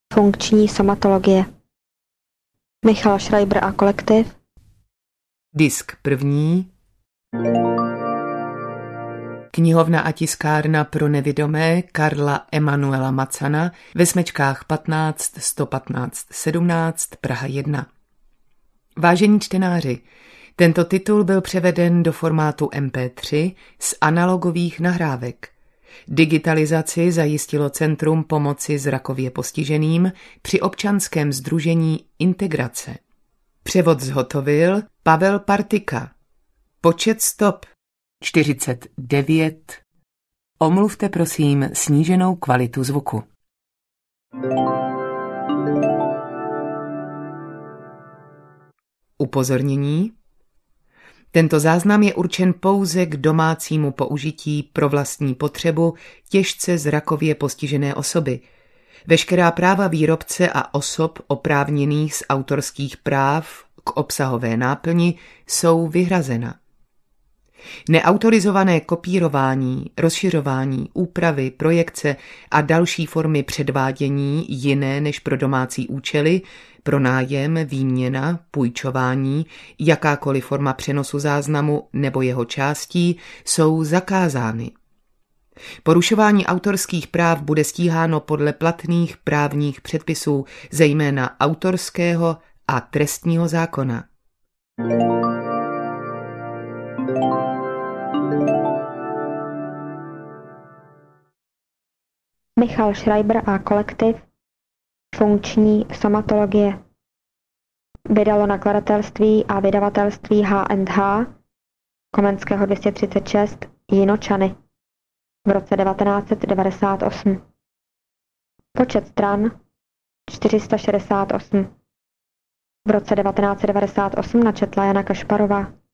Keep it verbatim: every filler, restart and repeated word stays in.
Funkční somatologie. Michal Schreiber a kolektiv. Disk první. Knihovna a tiskárna pro nevidomé Karla Emanuela Macana ve smečkách patnáct sto patnáct sedmnáct Praha jedna. Vážení čtenáři, tento titul byl převeden do formátu em pé tři z analogových nahrávek. Digitalizaci zajistilo Centrum pomoci zrakově postiženým při občanském sdružení Integrace. Převod zhotovil Pavel Partika. Počet stop čtyřicet devět. Omluvte prosím sníženou kvalitu zvuku. Upozornění. Tento záznam je určen pouze k domácímu použití pro vlastní potřebu těžce zrakově postižené osoby. Veškerá práva výrobce a osob oprávněných z autorských práv k obsahové náplni jsou vyhrazena. Neautorizované kopírování, rozšiřování, úpravy, projekce a další formy předvádění jiné než pro domácí účely, pronájem, výměna, půjčování, jakákoliv forma přenosu záznamu nebo jeho částí jsou zakázány. Porušování autorských práv bude stíháno podle platných právních předpisů, zejména autorského a trestního zákona. Michal Schreiber a kolektiv. Funkční somatologie. Vydalo nakladatelství a vydavatelství H and H Komenského dvě stě třicet šest Jinočany v roce devatenáct set devadesát osm. Počet stran čtyři sta šedesát osm. V roce devatenáct set devadesát osm načetla Jana Kašparová.